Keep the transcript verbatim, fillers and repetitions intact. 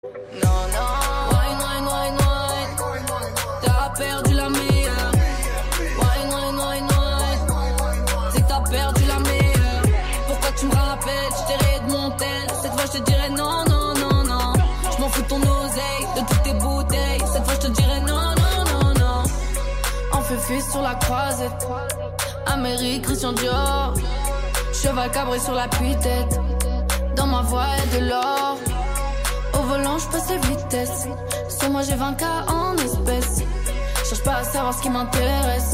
Non, non. Wine, wine, wine, wine. T'as perdu la meilleure. Wine, wine, wine, wine. C'est que t'as perdu la meilleure. Pourquoi tu me rappelles? Je t'ai rayé de mon tel. Cette fois je te dirais non, non, non, non. Je m'en fous de ton oseille, de toutes tes bouteilles. Cette fois je te dirais non, non, non, non. On fait fils sur la croisette. Amérique, Christian Dior. Cheval cabré sur la tête. Dans ma voix y'a de l'or. Au volant j'passe les vitesses. Sur moi j'ai vingt K en espèces. Cherche pas à savoir ce qui m'intéresse.